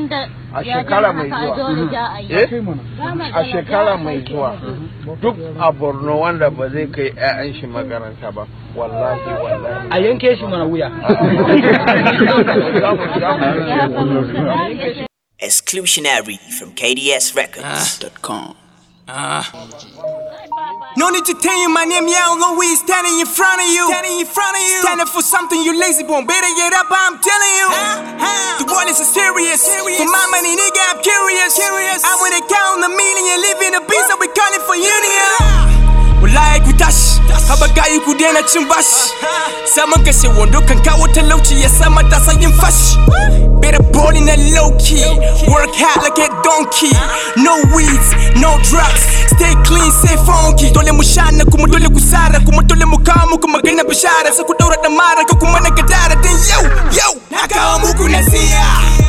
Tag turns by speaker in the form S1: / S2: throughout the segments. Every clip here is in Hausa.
S1: a shekara mai zuwa a shekara mai zuwa duk a Borno wanda ba zai kai 'ya'yan shi makaranta ba wallahi
S2: a yanke shi mana wuya.
S3: Exclusionary from KDSRecords.com.
S4: No need to tell you my name, yeah, I'm always standing in front of you. Standing for something, you lazy bone. Better get up, I'm telling you. The world is serious. For my money, nigga, I'm curious. I wanna count a million, live in a beast, so we calling for union. Wallahi ku tashi, haba gayi ku daina cin bashi. Saman kashe wando kan kawo talauci ya sa matasa yin fashi. Better ball in a low key, work hard like a donkey. No weeds, no drugs, stay clean, stay funky. Dole mu shana kuma dole ku sara kuma dole mu kawo muku magana bishara. Sai ku daura da mara ka kuma na gadara. Dan yau na kawo muku nasiya.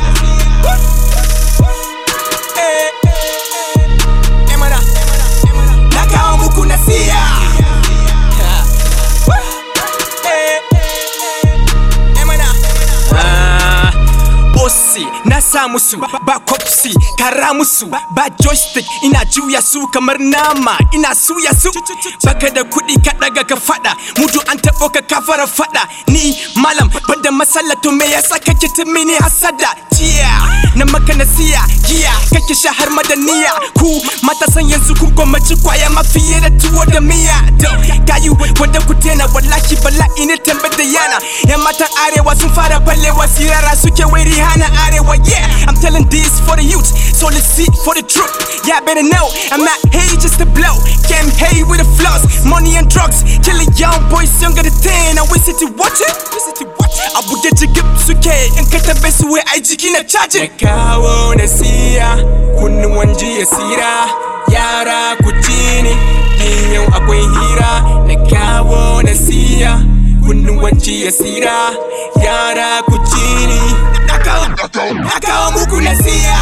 S4: Na kawo muku nasiya. Bossy, na sa musu ba kopsi, kara musu ba joystick, ina juya su kamar nama, ina suya su. Baka da kuɗi ka daga ka fada, mudu an taɓo ka kafara fada. Ni malam banda masala to me yasa kake mini hasada. Na maka nasiya, giya kake sha har madaniya. Ku matasan yanzu kun gwammaci kwaya mafiye da tuwo da miya. Gayu wanda ku tena wallahi bala'i ne tambar da yana. Yan matan arewa sun fara ballewa sirara suke wai Rihanna arewa. Yeah, I'm telling this for the youth, so let's see for the truth. Yeah, better know I'm not here just to blow. Came here with the flaws, money and drugs, killing young boys younger than 10. And we sit to watch it. Abu get you get suke in kata besu we ai jiki na charge. Na kawo nasiya, kunnu wanji ya sira. Yara ku tini, din yau akwai hira. Na kawo nasiya, kunnu wanji ya sira. Yara ku tini, na kawo muku nasiya.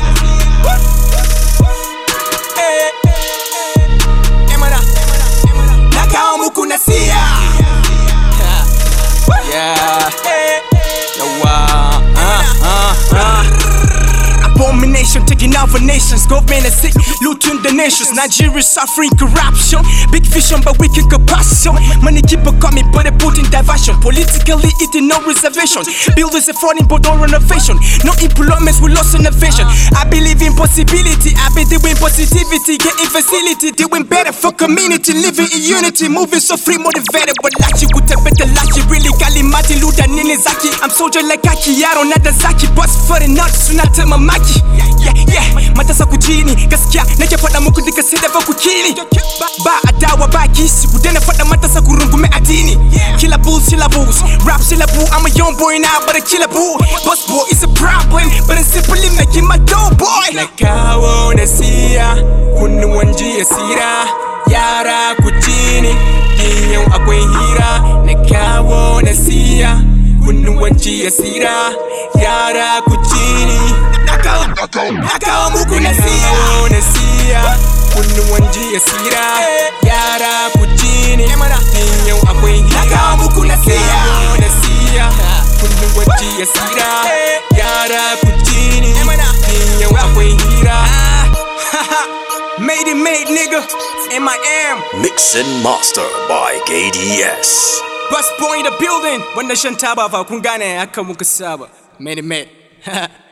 S4: Na kawo muku nasiya. Yeah. Abomination taking over nations, government is sick, looting the nations. Nigeria suffering corruption, big vision but weak in compassion. Money keep a coming but they put in diversion. Politically eating no reservations. Buildings are falling but no renovation. No employments, we lost innovation. I believe in possibility, I be doing positivity, getting facility, doing better for community, living in unity, moving so free, motivated. But like you would have better like you really Kalimati Luda Ninizaki. I'm soldier like Aki, Yaro Nadazaki, boss for the nuts, Sunata Mamaki. Yeah, matasa kujini, gaskiya nake faɗa muku duka sai da ba ku kini. Ba adawa ba kishi, ku daina faɗa matasa ku rungume addini. Killer bulls, syllables, rap syllable. I'm a young boy now, but a killer bull. Boss boy is a problem, but I'm simply making my dough, boy. Na kawo nasiya, kunnu wanji ya sira. Yara ku tini, din yau akwai hira. Na kawo nasiya, kunnu wanji ya sira. Yara ku tini. Na kawo muku nasiya, kunnu wanji ya sira. Yara ku tini, din yau akwai hira. Na kawo muku nasiya, kunnu wanji ya sira. Yara ku tini, din yau akwai hira. Made it made, nigga. M.I.M.
S3: Mix and master by KDS.
S4: Bus boy in the building. Wannan shan taba fa kun gane haka muka saba. Made it made.